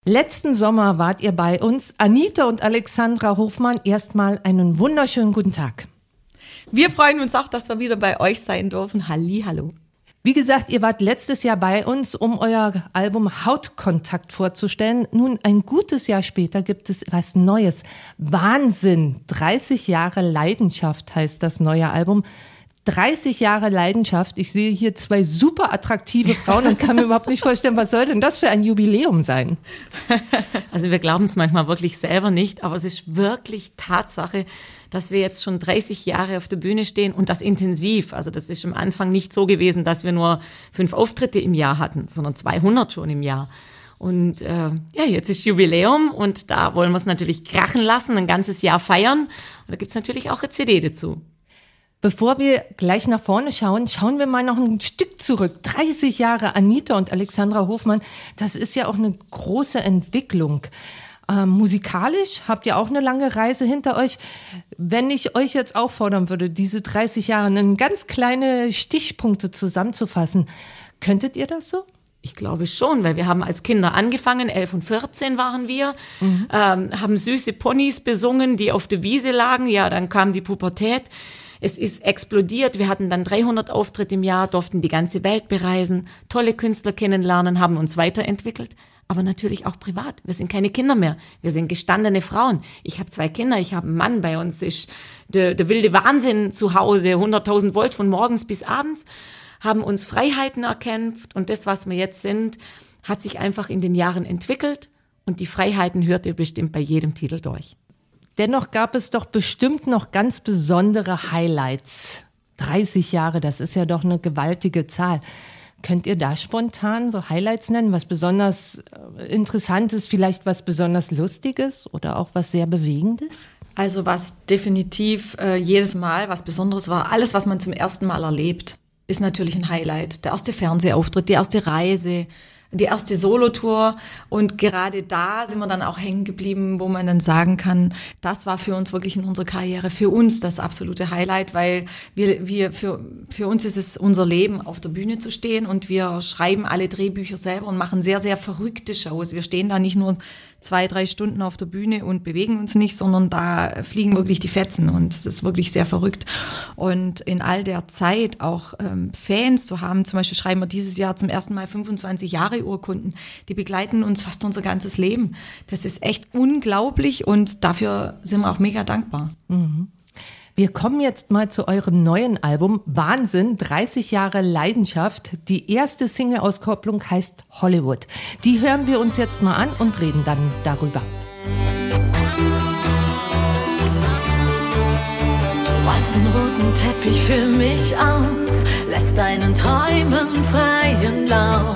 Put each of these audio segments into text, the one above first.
Letzten Sommer wart ihr bei uns. Anita und Alexandra Hofmann, erstmal einen wunderschönen guten Tag. Wir freuen uns auch, dass wir wieder bei euch sein dürfen. Hallihallo. Wie gesagt, ihr wart letztes Jahr bei uns, um euer Album Hautkontakt vorzustellen. Nun, ein gutes Jahr später gibt es was Neues. Wahnsinn! 30 Jahre Leidenschaft heißt das neue Album. 30 Jahre Leidenschaft. Ich sehe hier zwei super attraktive Frauen und kann mir überhaupt nicht vorstellen, was soll denn das für ein Jubiläum sein? Also wir glauben es manchmal wirklich selber nicht, aber es ist wirklich Tatsache, dass wir jetzt schon 30 Jahre auf der Bühne stehen und das intensiv. Also das ist am Anfang nicht so gewesen, dass wir nur 5 Auftritte im Jahr hatten, sondern 200 schon im Jahr. Und jetzt ist Jubiläum und da wollen wir es natürlich krachen lassen, ein ganzes Jahr feiern. Und da gibt's natürlich auch eine CD dazu. Bevor wir gleich nach vorne schauen, schauen wir mal noch ein Stück zurück. 30 Jahre Anita und Alexandra Hofmann, das ist ja auch eine große Entwicklung. Musikalisch habt ihr auch eine lange Reise hinter euch. Wenn ich euch jetzt auffordern würde, diese 30 Jahre in ganz kleine Stichpunkte zusammenzufassen, könntet ihr das so? Ich glaube schon, weil wir haben als Kinder angefangen, 11 und 14 waren wir, haben süße Ponys besungen, die auf der Wiese lagen. Ja, dann kam die Pubertät. Es ist explodiert. Wir hatten dann 300 Auftritte im Jahr, durften die ganze Welt bereisen, tolle Künstler kennenlernen, haben uns weiterentwickelt. Aber natürlich auch privat. Wir sind keine Kinder mehr. Wir sind gestandene Frauen. Ich habe 2 Kinder, ich habe einen Mann. Bei uns ist der wilde Wahnsinn zu Hause, 100.000 Volt von morgens bis abends, haben uns Freiheiten erkämpft. Und das, was wir jetzt sind, hat sich einfach in den Jahren entwickelt. Und die Freiheiten hört ihr bestimmt bei jedem Titel durch. Dennoch gab es doch bestimmt noch ganz besondere Highlights. 30 Jahre, das ist ja doch eine gewaltige Zahl. Könnt ihr da spontan so Highlights nennen, was besonders Interessantes, vielleicht was besonders Lustiges oder auch was sehr Bewegendes? Also was definitiv jedes Mal was Besonderes war, alles, was man zum ersten Mal erlebt, ist natürlich ein Highlight. Der erste Fernsehauftritt, die erste Reise, die erste Solotour, und gerade da sind wir dann auch hängen geblieben, wo man dann sagen kann, das war für uns wirklich in unserer Karriere, für uns das absolute Highlight, weil für uns ist es unser Leben, auf der Bühne zu stehen, und wir schreiben alle Drehbücher selber und machen sehr, sehr verrückte Shows. Wir stehen da nicht nur 2-3 Stunden auf der Bühne und bewegen uns nicht, sondern da fliegen wirklich die Fetzen, und das ist wirklich sehr verrückt. Und in all der Zeit auch Fans zu haben, zum Beispiel schreiben wir dieses Jahr zum ersten Mal 25 Jahre Urkunden, die begleiten uns fast unser ganzes Leben. Das ist echt unglaublich, und dafür sind wir auch mega dankbar. Mhm. Wir kommen jetzt mal zu eurem neuen Album, Wahnsinn, 30 Jahre Leidenschaft. Die erste Single-Auskopplung heißt Hollywood. Die hören wir uns jetzt mal an und reden dann darüber. Du rollst den roten Teppich für mich aus, lässt deinen Träumen freien Lauf.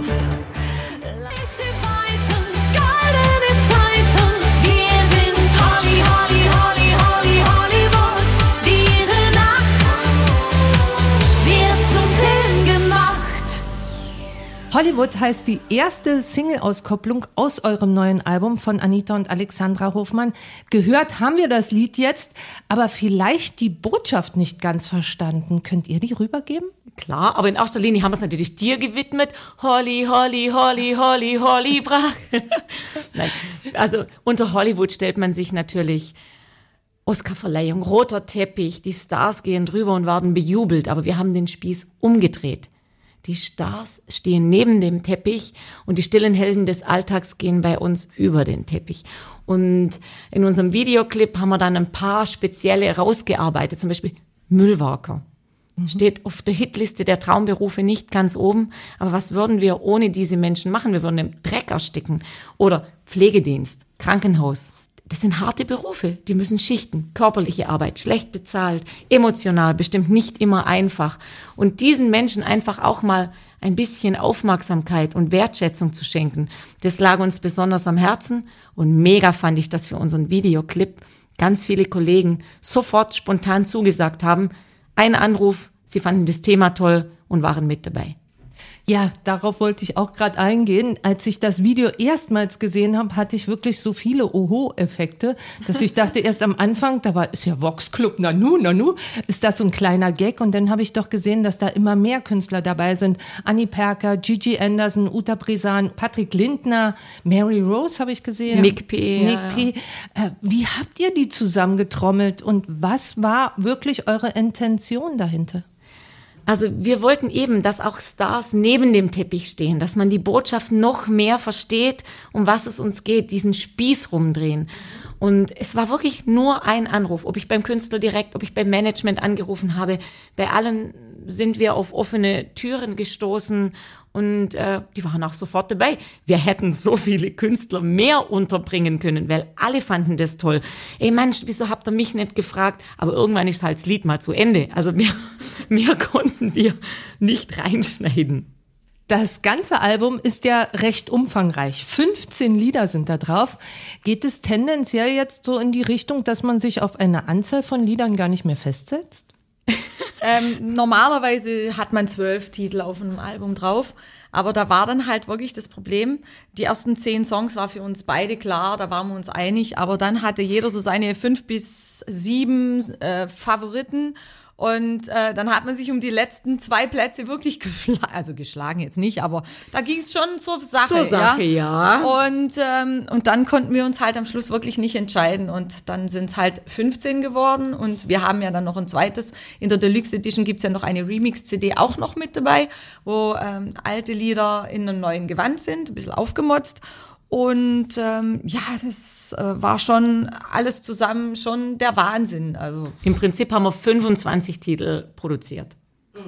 Hollywood heißt die erste Single-Auskopplung aus eurem neuen Album von Anita und Alexandra Hofmann. Gehört haben wir das Lied jetzt, aber vielleicht die Botschaft nicht ganz verstanden. Könnt ihr die rübergeben? Klar, aber in erster Linie haben wir es natürlich dir gewidmet. Holly, Holly, Holly, Holly, Holly, Brach. Nein, also unter Hollywood stellt man sich natürlich Oscarverleihung, roter Teppich, die Stars gehen drüber und werden bejubelt, aber wir haben den Spieß umgedreht. Die Stars stehen neben dem Teppich und die stillen Helden des Alltags gehen bei uns über den Teppich. Und in unserem Videoclip haben wir dann ein paar spezielle rausgearbeitet, zum Beispiel Müllwerker. Steht auf der Hitliste der Traumberufe nicht ganz oben, aber was würden wir ohne diese Menschen machen? Wir würden im Dreck ersticken. Oder Pflegedienst, Krankenhaus. Das sind harte Berufe, die müssen schichten, körperliche Arbeit, schlecht bezahlt, emotional, bestimmt nicht immer einfach. Und diesen Menschen einfach auch mal ein bisschen Aufmerksamkeit und Wertschätzung zu schenken, das lag uns besonders am Herzen, und mega fand ich, dass für unseren Videoclip ganz viele Kollegen sofort spontan zugesagt haben. Ein Anruf, sie fanden das Thema toll und waren mit dabei. Ja, darauf wollte ich auch gerade eingehen. Als ich das Video erstmals gesehen habe, hatte ich wirklich so viele Oho-Effekte, dass ich dachte erst am Anfang, ist ja Vox Club, nanu, ist das so ein kleiner Gag? Und dann habe ich doch gesehen, dass da immer mehr Künstler dabei sind. Annie Perker, Gigi Anderson, Uta Bresan, Patrick Lindner, Mary Rose habe ich gesehen. Nick P. Wie habt ihr die zusammengetrommelt und was war wirklich eure Intention dahinter? Also wir wollten eben, dass auch Stars neben dem Teppich stehen, dass man die Botschaft noch mehr versteht, um was es uns geht, diesen Spieß rumdrehen. Und es war wirklich nur ein Anruf, ob ich beim Künstler direkt, ob ich beim Management angerufen habe. Bei allen sind wir auf offene Türen gestoßen und die waren auch sofort dabei. Wir hätten so viele Künstler mehr unterbringen können, weil alle fanden das toll. Ey Mensch, wieso habt ihr mich nicht gefragt? Aber irgendwann ist halt das Lied mal zu Ende. Also mehr konnten wir nicht reinschneiden. Das ganze Album ist ja recht umfangreich. 15 Lieder sind da drauf. Geht es tendenziell jetzt so in die Richtung, dass man sich auf eine Anzahl von Liedern gar nicht mehr festsetzt? Normalerweise hat man 12 Titel auf einem Album drauf, aber da war dann halt wirklich das Problem, die ersten 10 Songs war für uns beide klar, da waren wir uns einig, aber dann hatte jeder so seine 5 bis 7 Favoriten. Und dann hat man sich um die letzten 2 Plätze wirklich geschlagen jetzt nicht, aber da ging es schon zur Sache. Zur Sache, ja. Und dann konnten wir uns halt am Schluss wirklich nicht entscheiden und dann sind es halt 15 geworden und wir haben ja dann noch ein zweites. In der Deluxe Edition gibt's ja noch eine Remix-CD auch noch mit dabei, wo alte Lieder in einem neuen Gewand sind, ein bisschen aufgemotzt. Und das war schon alles zusammen schon der Wahnsinn. Also im Prinzip haben wir 25 Titel produziert.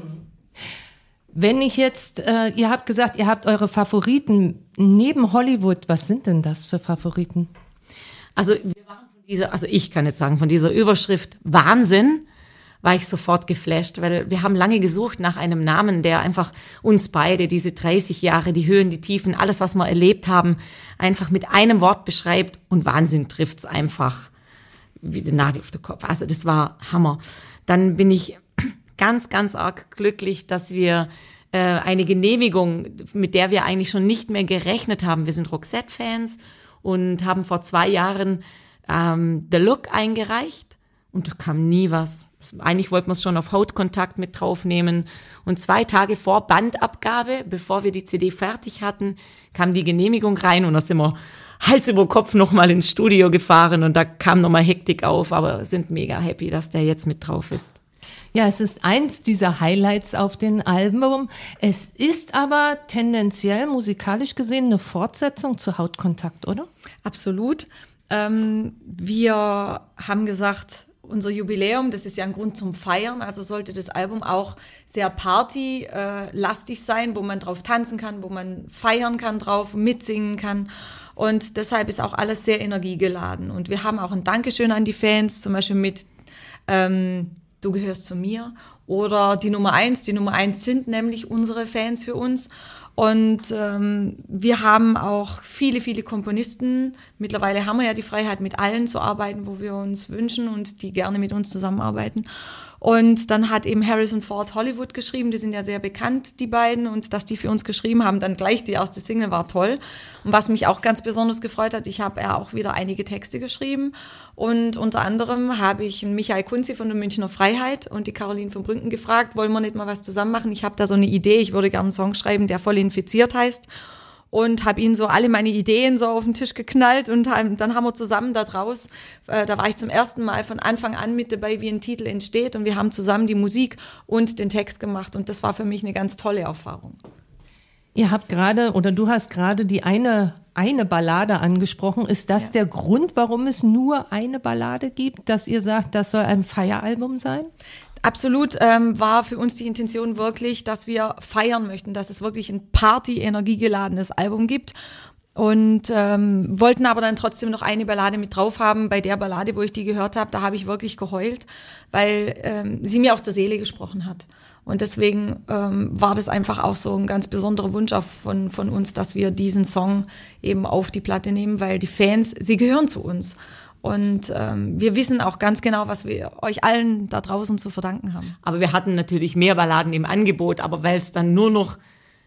Wenn ich jetzt, ihr habt gesagt, ihr habt eure Favoriten neben Hollywood. Was sind denn das für Favoriten? Also ich kann jetzt sagen, von dieser Überschrift Wahnsinn war ich sofort geflasht, weil wir haben lange gesucht nach einem Namen, der einfach uns beide, diese 30 Jahre, die Höhen, die Tiefen, alles, was wir erlebt haben, einfach mit einem Wort beschreibt und Wahnsinn trifft's einfach wie den Nagel auf den Kopf. Also das war Hammer. Dann bin ich ganz, ganz arg glücklich, dass wir eine Genehmigung, mit der wir eigentlich schon nicht mehr gerechnet haben. Wir sind Roxette-Fans und haben vor 2 Jahren The Look eingereicht und da kam nie was. Eigentlich wollten wir es schon auf Hautkontakt mit draufnehmen. Und 2 Tage vor Bandabgabe, bevor wir die CD fertig hatten, kam die Genehmigung rein und da sind wir Hals über Kopf nochmal ins Studio gefahren und da kam nochmal Hektik auf, aber sind mega happy, dass der jetzt mit drauf ist. Ja, es ist eins dieser Highlights auf dem Album. Es ist aber tendenziell musikalisch gesehen eine Fortsetzung zu Hautkontakt, oder? absolut. Wir haben gesagt, unser Jubiläum, das ist ja ein Grund zum Feiern, also sollte das Album auch sehr partylastig sein, wo man drauf tanzen kann, wo man feiern kann drauf, mitsingen kann und deshalb ist auch alles sehr energiegeladen und wir haben auch ein Dankeschön an die Fans, zum Beispiel mit Du gehörst zu mir oder die Nummer 1. Die Nummer 1 sind nämlich unsere Fans für uns. Und wir haben auch viele, viele Komponisten. Mittlerweile haben wir ja die Freiheit, mit allen zu arbeiten, wo wir uns wünschen und die gerne mit uns zusammenarbeiten. Und dann hat eben Harrison Ford Hollywood geschrieben, die sind ja sehr bekannt, die beiden, und dass die für uns geschrieben haben, dann gleich die erste Single war toll. Und was mich auch ganz besonders gefreut hat, ich habe ja auch wieder einige Texte geschrieben und unter anderem habe ich Michael Kunzi von der Münchner Freiheit und die Caroline von Brünken gefragt, wollen wir nicht mal was zusammen machen? Ich habe da so eine Idee, ich würde gerne einen Song schreiben, der voll infiziert heißt. Und habe ihnen so alle meine Ideen so auf den Tisch geknallt und dann haben wir zusammen da war ich zum ersten Mal von Anfang an mit dabei, wie ein Titel entsteht und wir haben zusammen die Musik und den Text gemacht und das war für mich eine ganz tolle Erfahrung. Ihr habt gerade, oder du hast gerade die eine Ballade angesprochen. Ist das der Grund, warum es nur eine Ballade gibt, dass ihr sagt, das soll ein Feieralbum sein? Absolut, war für uns die Intention wirklich, dass wir feiern möchten, dass es wirklich ein Party-energiegeladenes Album gibt und wollten aber dann trotzdem noch eine Ballade mit drauf haben. Bei der Ballade, wo ich die gehört habe, da habe ich wirklich geheult, weil sie mir aus der Seele gesprochen hat. Und deswegen war das einfach auch so ein ganz besonderer Wunsch auch von uns, dass wir diesen Song eben auf die Platte nehmen, weil die Fans, sie gehören zu uns. Und wir wissen auch ganz genau, was wir euch allen da draußen zu verdanken haben. Aber wir hatten natürlich mehr Balladen im Angebot, aber weil es dann nur noch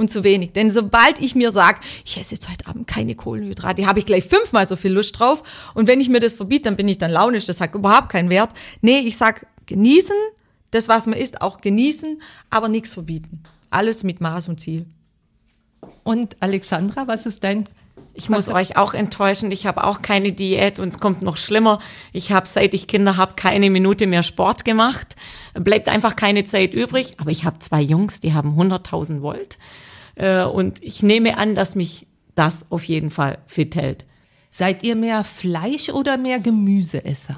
und zu wenig. Denn sobald ich mir sage, ich esse jetzt heute Abend keine Kohlenhydrate, habe ich gleich 5-mal so viel Lust drauf. Und wenn ich mir das verbiete, dann bin ich dann launisch. Das hat überhaupt keinen Wert. Nee, ich sag genießen, das, was man isst, auch genießen, aber nichts verbieten. Alles mit Maß und Ziel. Und Alexandra, was ist dein... Ich muss euch auch enttäuschen, ich habe auch keine Diät und es kommt noch schlimmer. Ich habe, seit ich Kinder habe, keine Minute mehr Sport gemacht. Bleibt einfach keine Zeit übrig. Aber ich habe 2 Jungs, die haben 100.000 Volt. Und ich nehme an, dass mich das auf jeden Fall fit hält. Seid ihr mehr Fleisch- oder mehr Gemüseesser?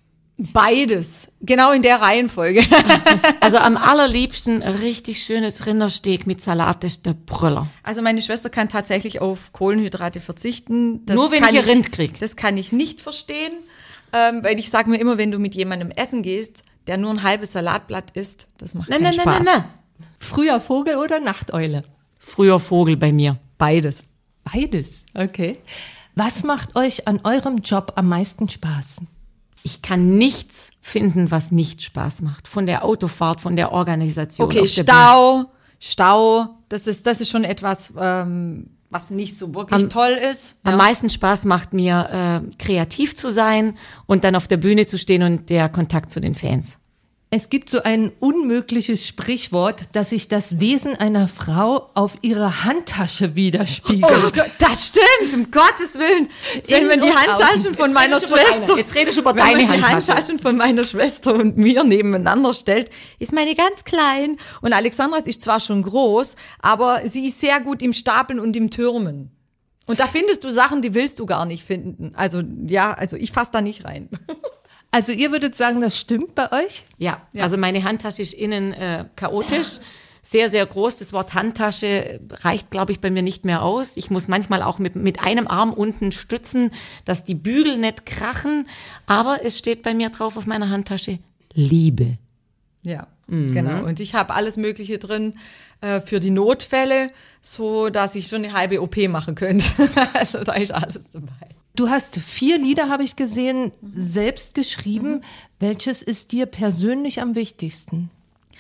Beides. Genau in der Reihenfolge. Also am allerliebsten richtig schönes Rindersteak mit Salat, das ist der Brüller. Also meine Schwester kann tatsächlich auf Kohlenhydrate verzichten. Das Nur wenn kann ich ein Rind kriege. Das kann ich nicht verstehen, weil ich sage mir immer, wenn du mit jemandem essen gehst, der nur ein halbes Salatblatt isst, das macht keinen Spaß. Nein. Früher Vogel oder Nachteule? Früher Vogel bei mir. Beides. Beides, okay. Was macht euch an eurem Job am meisten Spaß? Ich kann nichts finden, was nicht Spaß macht. Von der Autofahrt, von der Organisation. Okay, auf der Bühne. Stau, das ist schon etwas, was nicht so wirklich toll ist. Am meisten Spaß macht mir, kreativ zu sein und dann auf der Bühne zu stehen und der Kontakt zu den Fans. Es gibt so ein unmögliches Sprichwort, dass sich das Wesen einer Frau auf ihre Handtasche widerspiegelt. Oh Gott, das stimmt, um Gottes Willen. Wenn man die Handtaschen von meiner Schwester, Jetzt redest du über wenn man deine die Handtasche. Handtaschen von meiner Schwester und mir nebeneinander stellt, ist meine ganz klein. Und Alexandras ist zwar schon groß, aber sie ist sehr gut im Stapeln und im Türmen. Und da findest du Sachen, die willst du gar nicht finden. Also ich fasse da nicht rein. Also ihr würdet sagen, das stimmt bei euch? Ja, also meine Handtasche ist innen chaotisch, sehr, sehr groß. Das Wort Handtasche reicht, glaube ich, bei mir nicht mehr aus. Ich muss manchmal auch mit einem Arm unten stützen, dass die Bügel nicht krachen. Aber es steht bei mir drauf auf meiner Handtasche Liebe. Ja, genau. Und ich habe alles Mögliche drin für die Notfälle, so dass ich schon eine halbe OP machen könnte. Also da ist alles dabei. Du hast 4 Lieder, habe ich gesehen, selbst geschrieben. Welches ist dir persönlich am wichtigsten?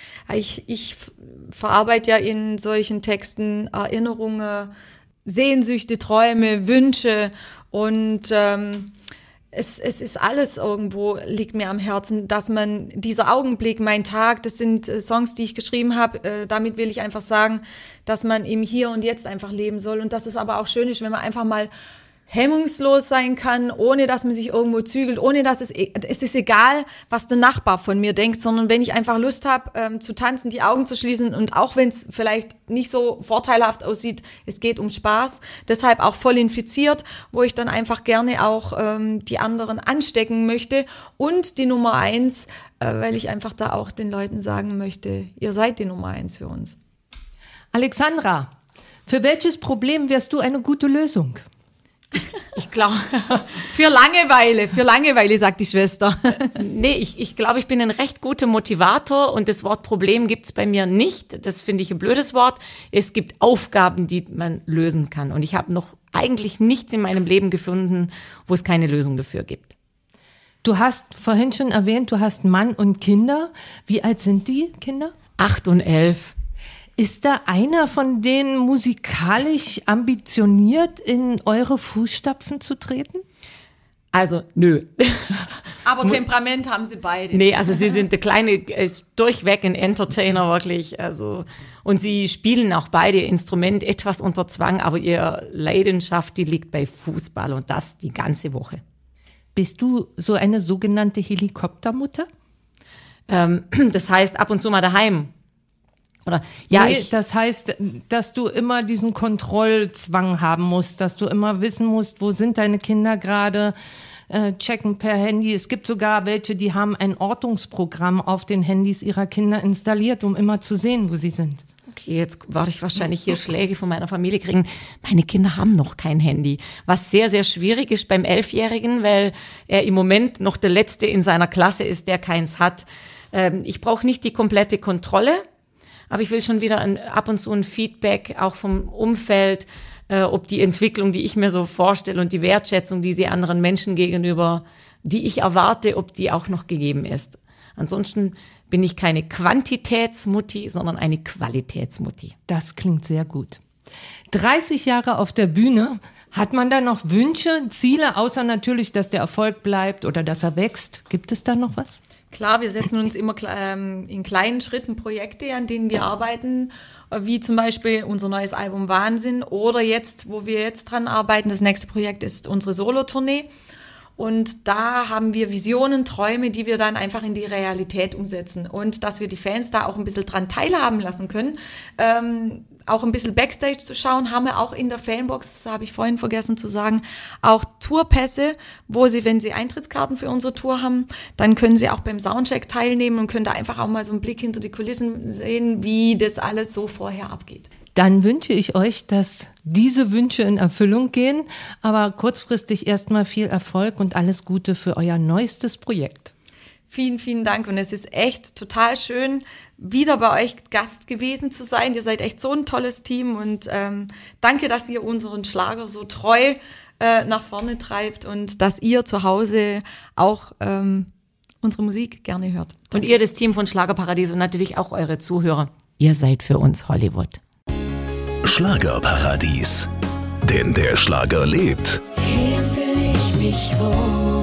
Ich verarbeite ja in solchen Texten Erinnerungen, Sehnsüchte, Träume, Wünsche und es ist alles irgendwo, liegt mir am Herzen, dass man dieser Augenblick, mein Tag, das sind Songs, die ich geschrieben habe, damit will ich einfach sagen, dass man im Hier und Jetzt einfach leben soll und dass es aber auch schön ist, wenn man einfach mal hemmungslos sein kann, ohne dass man sich irgendwo zügelt, ohne dass es ist egal, was der Nachbar von mir denkt, sondern wenn ich einfach Lust habe, zu tanzen, die Augen zu schließen und auch wenn es vielleicht nicht so vorteilhaft aussieht, es geht um Spaß, deshalb auch voll infiziert, wo ich dann einfach gerne auch die anderen anstecken möchte und die Nummer 1, weil ich einfach da auch den Leuten sagen möchte, ihr seid die Nummer 1 für uns. Alexandra, für welches Problem wärst du eine gute Lösung? Ich glaube, Für Langeweile, sagt die Schwester. nee, ich glaube, ich bin ein recht guter Motivator und das Wort Problem gibt's bei mir nicht. Das finde ich ein blödes Wort. Es gibt Aufgaben, die man lösen kann. Und ich habe noch eigentlich nichts in meinem Leben gefunden, wo es keine Lösung dafür gibt. Du hast vorhin schon erwähnt, du hast Mann und Kinder. Wie alt sind die Kinder? 8 und 11. Ist da einer von denen musikalisch ambitioniert, in eure Fußstapfen zu treten? Also, nö. Aber Temperament haben sie beide. Nee, also sie sind, der Kleine ist durchweg ein Entertainer, wirklich. Also, und sie spielen auch beide Instrument etwas unter Zwang, aber ihre Leidenschaft, die liegt bei Fußball und das die ganze Woche. Bist du so eine sogenannte Helikoptermutter? Das heißt, ab und zu mal daheim. Oder, ja, Nee, das heißt, dass du immer diesen Kontrollzwang haben musst, dass du immer wissen musst, wo sind deine Kinder gerade, checken per Handy. Es gibt sogar welche, die haben ein Ortungsprogramm auf den Handys ihrer Kinder installiert, um immer zu sehen, wo sie sind. okay, jetzt werde ich wahrscheinlich hier Schläge von meiner Familie kriegen. Meine Kinder haben noch kein Handy. Was sehr, sehr schwierig ist beim 11-Jährigen, weil er im Moment noch der Letzte in seiner Klasse ist, der keins hat. Ich brauche nicht die komplette Kontrolle, aber ich will schon wieder ab und zu ein Feedback auch vom Umfeld, ob die Entwicklung, die ich mir so vorstelle und die Wertschätzung, die sie anderen Menschen gegenüber, die ich erwarte, ob die auch noch gegeben ist. Ansonsten bin ich keine Quantitätsmutti, sondern eine Qualitätsmutti. Das klingt sehr gut. 30 Jahre auf der Bühne. Hat man da noch Wünsche, Ziele, außer natürlich, dass der Erfolg bleibt oder dass er wächst? Gibt es da noch was? Klar, wir setzen uns immer in kleinen Schritten Projekte, an denen wir arbeiten, wie zum Beispiel unser neues Album Wahnsinn oder jetzt, wo wir jetzt dran arbeiten, das nächste Projekt ist unsere Solo-Tournee. Und da haben wir Visionen, Träume, die wir dann einfach in die Realität umsetzen. Und dass wir die Fans da auch ein bisschen dran teilhaben lassen können, auch ein bisschen Backstage zu schauen, haben wir auch in der Fanbox, das habe ich vorhin vergessen zu sagen, auch Tourpässe, wo sie, wenn sie Eintrittskarten für unsere Tour haben, dann können sie auch beim Soundcheck teilnehmen und können da einfach auch mal so einen Blick hinter die Kulissen sehen, wie das alles so vorher abgeht. Dann wünsche ich euch, dass diese Wünsche in Erfüllung gehen, aber kurzfristig erstmal viel Erfolg und alles Gute für euer neuestes Projekt. Vielen, vielen Dank und es ist echt total schön, wieder bei euch Gast gewesen zu sein. Ihr seid echt so ein tolles Team und danke, dass ihr unseren Schlager so treu nach vorne treibt und dass ihr zu Hause auch unsere Musik gerne hört. Und ihr, das Team von Schlagerparadies und natürlich auch eure Zuhörer, ihr seid für uns Hollywood. Schlagerparadies. Denn der Schlager lebt. Hier fühl ich mich wohl.